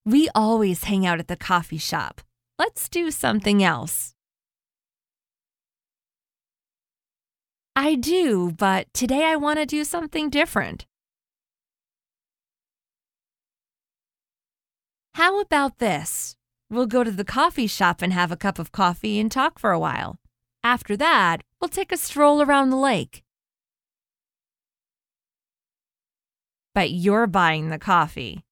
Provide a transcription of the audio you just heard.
We always hang out at the coffee shop. Let's do something else. I do, but today I want to do something different. How about this? We'll go to the coffee shop and have a cup of coffee and talk for a while. After that, we'll take a stroll around the lake. But you're buying the coffee.